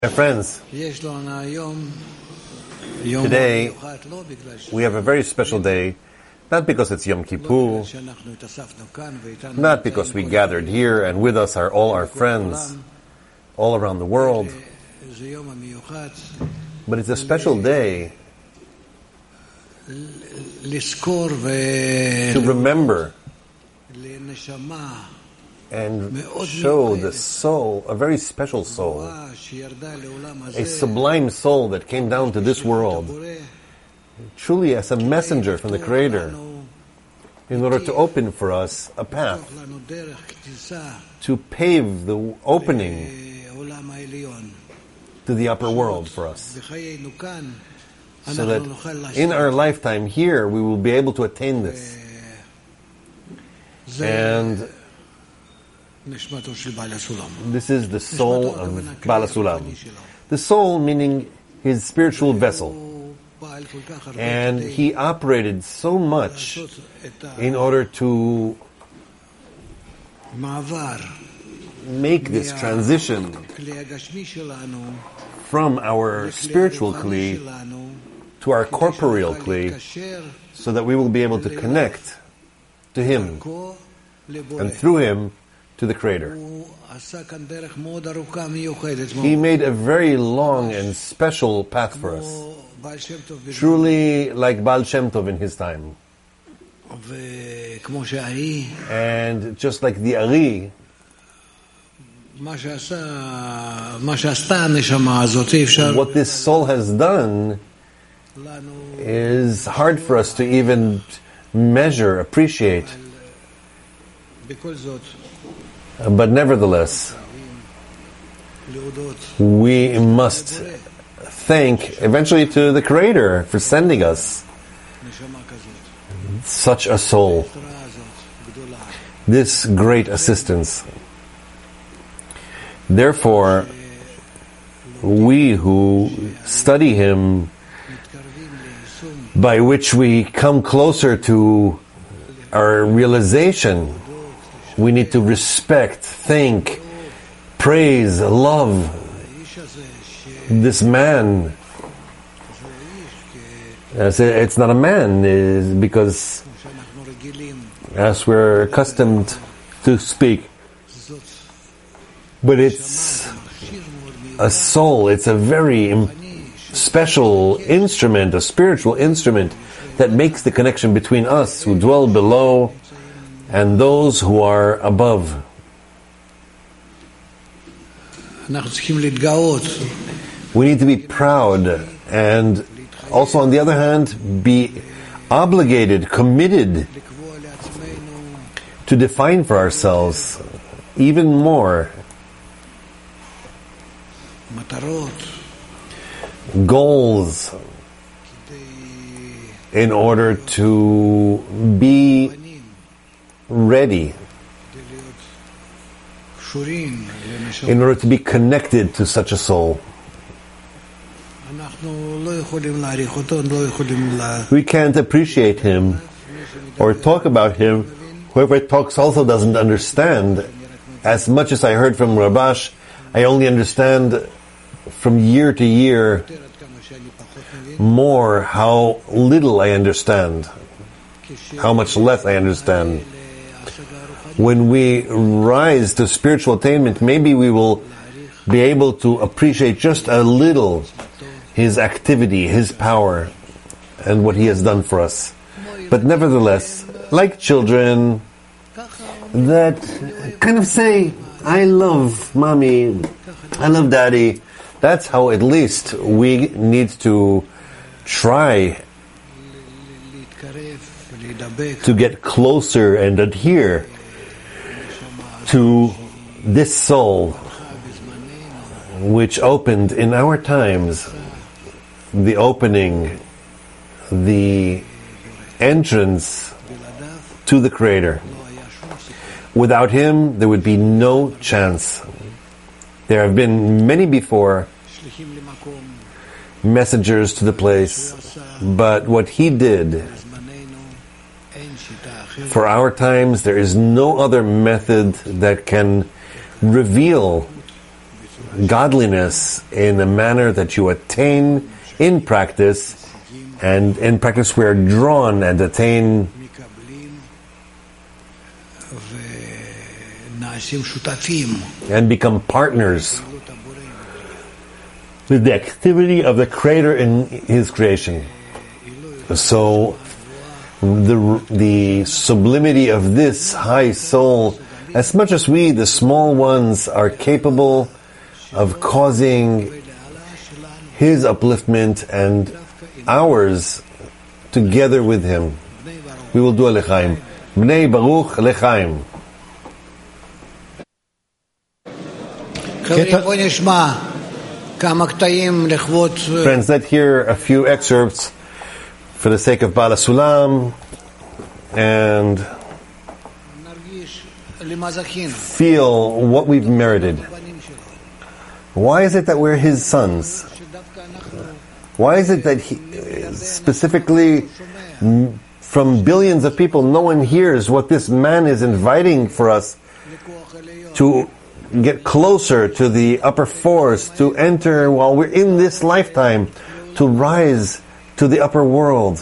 My friends, today we have a very special day, not because it's Yom Kippur, not because we gathered here and with us are all our friends all around the world, but it's a special day to remember and show the soul, a very special soul, a sublime soul that came down to this world, truly as a messenger from the Creator, in order to open for us a path, to pave the opening to the upper world for us, so that in our lifetime here we will be able to attain this. And this is the soul of Baal HaSulam. The soul meaning his spiritual vessel. And he operated so much in order to make this transition from our spiritual kli to our corporeal kli, so that we will be able to connect to him and through him to the Creator. He made a very long and special path for us, truly like Baal Shem Tov in his time. And just like the Ari, what this soul has done is hard for us to even measure, appreciate. But nevertheless, we must thank eventually to the Creator for sending us such a soul, this great assistance. Therefore, we who study him, by which we come closer to our realization, we need to respect, thank, praise, love this man. It's not a man, because as we're accustomed to speak, but it's a soul, it's a very special instrument, a spiritual instrument that makes the connection between us who dwell below and those who are above. We need to be proud and also, on the other hand, be obligated, committed to define for ourselves even more goals in order to be ready, in order to be connected to such a soul. We can't appreciate him or talk about him. Whoever talks also doesn't understand. As much as I heard from Rabash, I only understand from year to year more how little I understand, how much less I understand. When we rise to spiritual attainment, maybe we will be able to appreciate just a little his activity, his power, and what he has done for us. But nevertheless, like children that kind of say, I love mommy, I love daddy, that's how at least we need to try to get closer and adhere to this soul which opened in our times, the opening, the entrance to the Creator. Without him, there would be no chance. There have been many before, messengers to the place, but what he did for our times, there is no other method that can reveal godliness in a manner that you attain in practice, and in practice we are drawn and attain and become partners with the activity of the Creator in His creation. So the sublimity of this high soul, as much as we, the small ones, are capable of causing His upliftment and ours together with Him, we will do a L'chaim. Bnei Baruch L'chaim. Friends, let's hear a few excerpts for the sake of Baal HaSulam and feel what we've merited. Why is it that we're His sons? Why is it that He, specifically from billions of people, no one hears what this man is inviting for us to get closer to the upper force, to enter while we're in this lifetime, to rise to the upper world?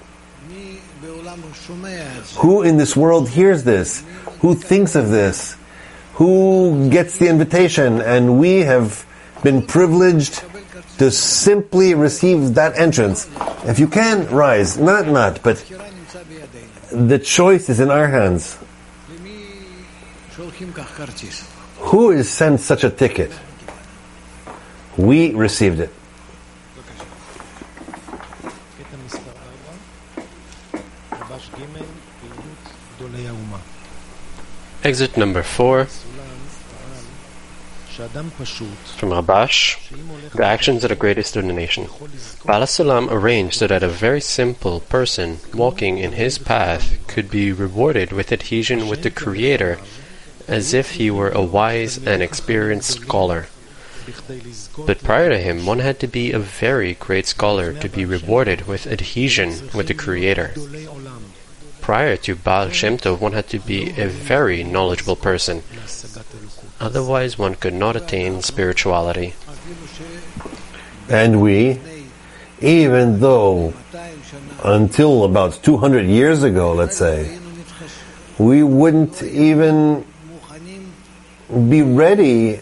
Who in this world hears this? Who thinks of this? Who gets the invitation? And we have been privileged to simply receive that entrance. If you can, rise. Not, but the choice is in our hands. Who is sent such a ticket? We received it. Exit number 4 from Rabash, the actions of the greatest of the nation. Baal HaSulam arranged so that a very simple person walking in his path could be rewarded with adhesion with the Creator, as if he were a wise and experienced scholar. But prior to him, one had to be a very great scholar to be rewarded with adhesion with the Creator. Prior to Baal Shem Tov, one had to be a very knowledgeable person. Otherwise, one could not attain spirituality. And we, even though until about 200 years ago, let's say, we wouldn't even be ready.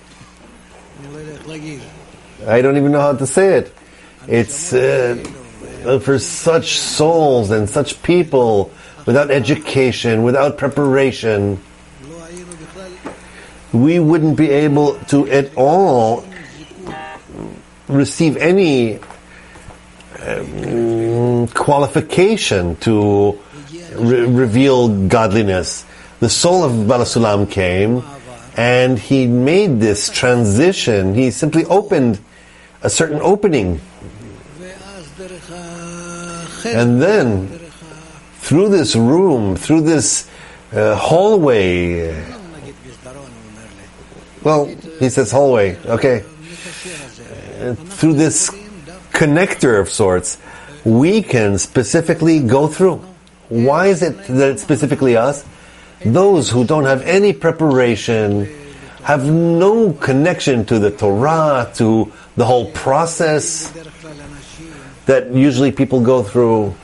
I don't even know how to say it. It's for such souls and such people without education, without preparation, we wouldn't be able to at all receive any qualification to reveal godliness. The soul of Baal HaSulam came and he made this transition. He simply opened a certain opening. And then, through this room, through this hallway, well, he says hallway, okay. Through this connector of sorts, we can specifically go through. Why is it that it's specifically us? Those who don't have any preparation, have no connection to the Torah, to the whole process that usually people go through,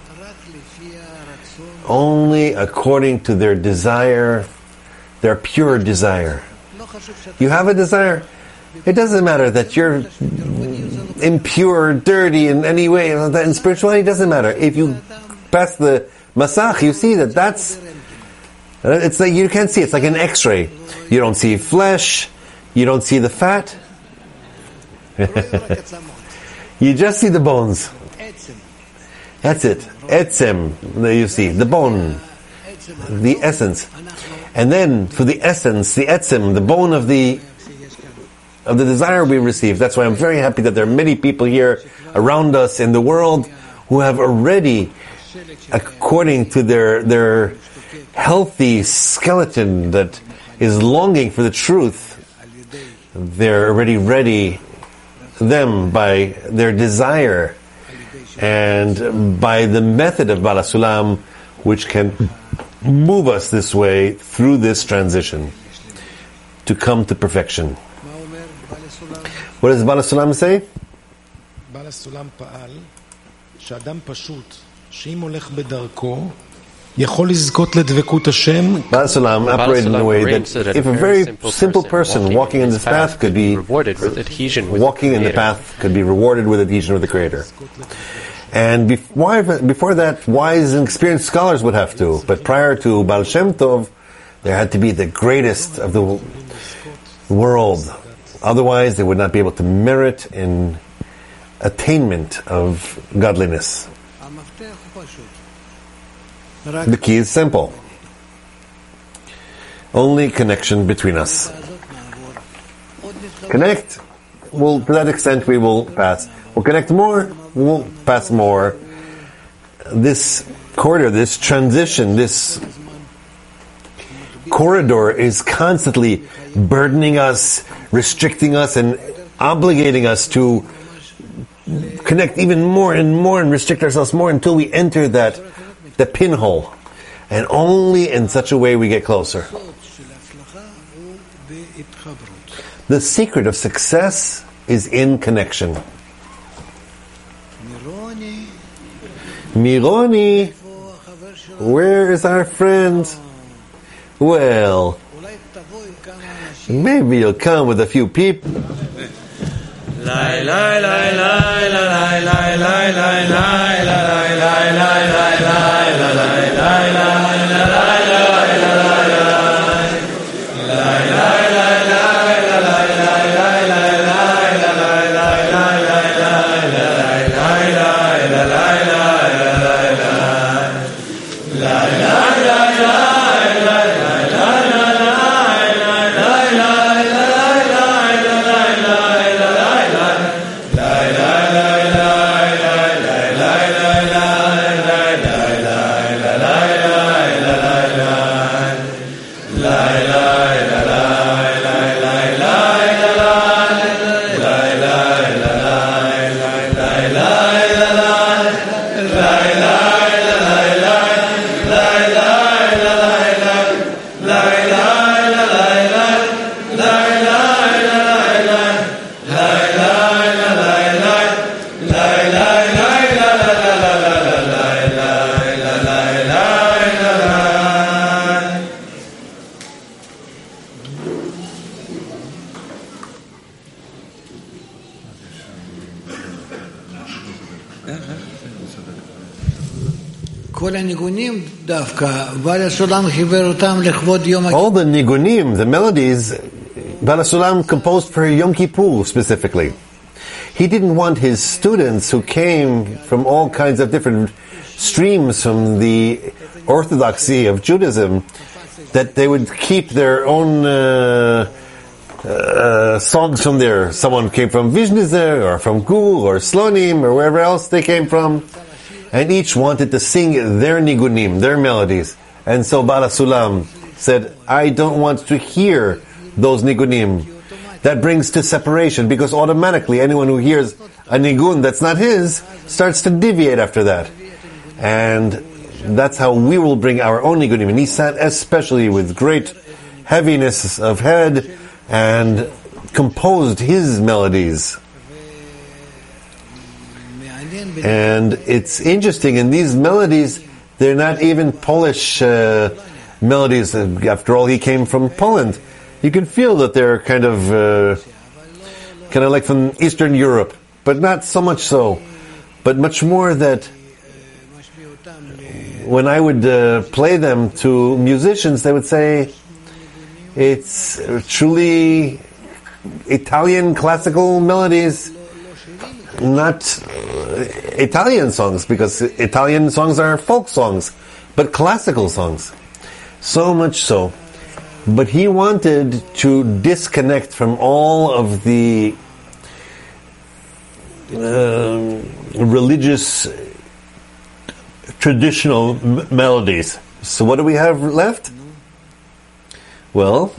only according to their desire, their pure desire. You have a desire. It doesn't matter that you're impure, dirty in any way. In spirituality, it doesn't matter. If you pass the masach, you see that's. It's like you can't see. It's like an X-ray. You don't see flesh. You don't see the fat. You just see the bones. That's it. Etzem. There you see the bone, the essence, and then for the essence, the etzem, the bone of the desire we receive. That's why I'm very happy that there are many people here around us in the world who have already, according to their healthy skeleton that is longing for the truth, they're already ready, them by their desire and by the method of Baal HaSulam, which can move us this way through this transition to come to perfection. What does Baal HaSulam say? בעל הסולם פעל שאדם פשוט שאם הולך בדרכו יכול לזכות לדבקות השם. Baal HaSulam operated in a way that if a very simple person walking in this path could be walking in the path could be rewarded with adhesion with the Creator. And before that, wise and experienced scholars would have to. But prior to Baal Shem Tov, there had to be the greatest of the world. Otherwise, they would not be able to merit in attainment of godliness. The key is simple. Only connection between us. Connect. To that extent, we will pass. We'll connect more, we'll pass more. This corridor, this transition, this corridor is constantly burdening us, restricting us, and obligating us to connect even more and restrict ourselves more until we enter the pinhole. And only in such a way we get closer. The secret of success is in connection. Mironi, where is our friend? Well, maybe you'll come with a few people. All the nigunim, the melodies, Baal HaSulam composed for Yom Kippur specifically. He didn't want his students who came from all kinds of different streams from the orthodoxy of Judaism, that they would keep their own songs from there. Someone came from Vizhnizer, or from Gur, or Slonim, or wherever else they came from. And each wanted to sing their nigunim, their melodies. And so Baal HaSulam said, I don't want to hear those nigunim. That brings to separation, because automatically anyone who hears a nigun that's not his starts to deviate after that. And that's how we will bring our own nigunim. And he sat especially with great heaviness of head and composed his melodies. And it's interesting, in these melodies, they're not even Polish melodies. After all, he came from Poland. You can feel that they're kind of like from Eastern Europe, but not so much so. But much more that when I would play them to musicians, they would say, it's truly Italian classical melodies, not Italian songs, because Italian songs are folk songs, but classical songs. So much so. But he wanted to disconnect from all of the religious traditional melodies. So what do we have left? Well,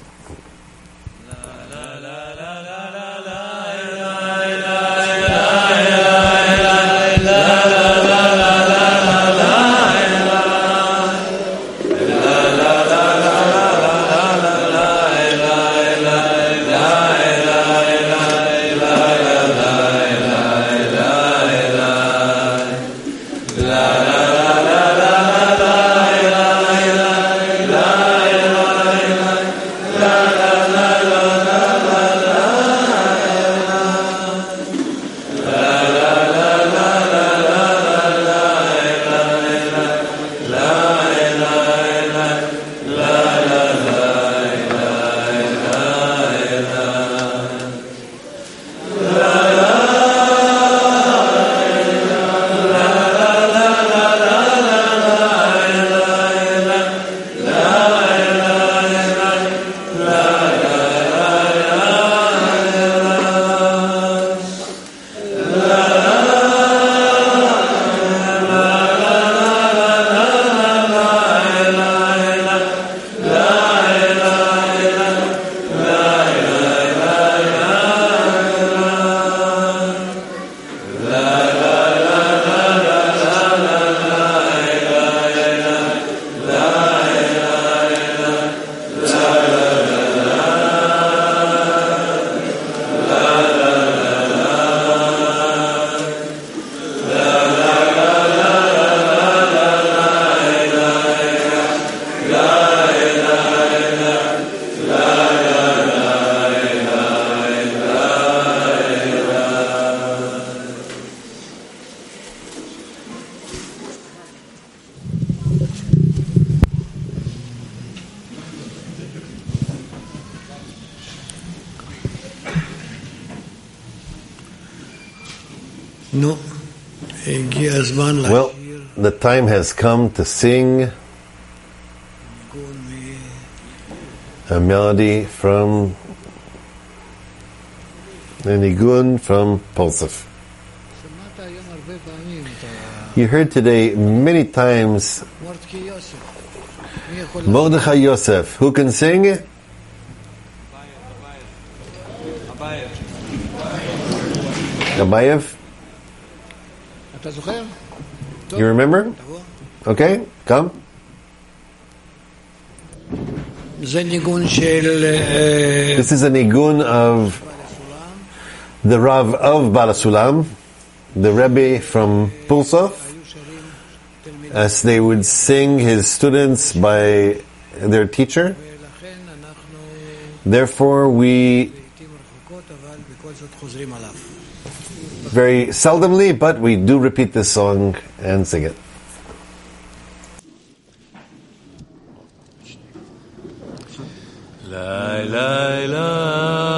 נו, הגיע הזמן Well, the time has come to sing a melody from a nigun from Polsef. You heard today many times Mordechai Yosef. Who can sing? Abayev? You remember? Okay, come. This is a nigun of the Rav of Balasulam, the Rebbe from Pulsov, as they would sing his students by their teacher. Therefore, we very seldomly, but we do repeat this song and sing it. La la la.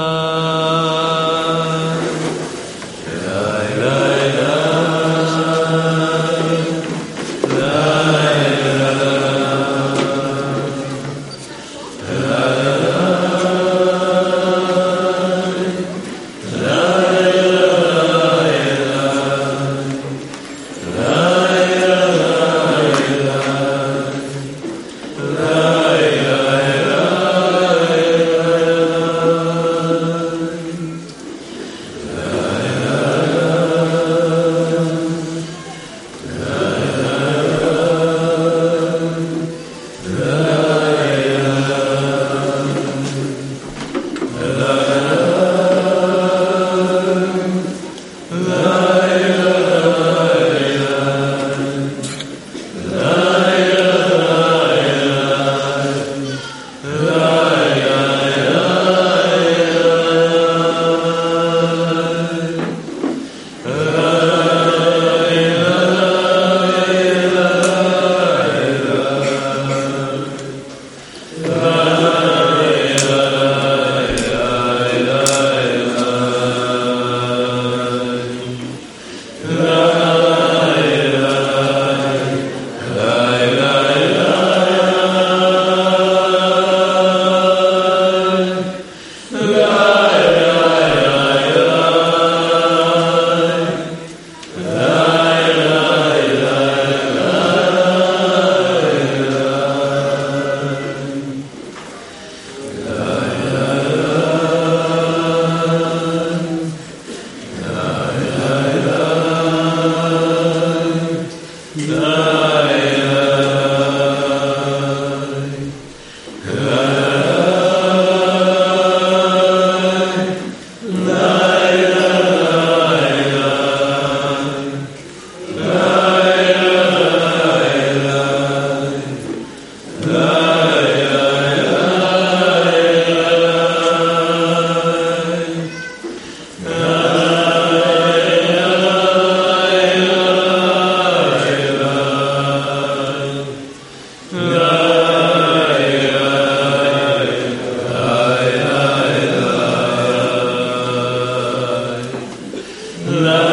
La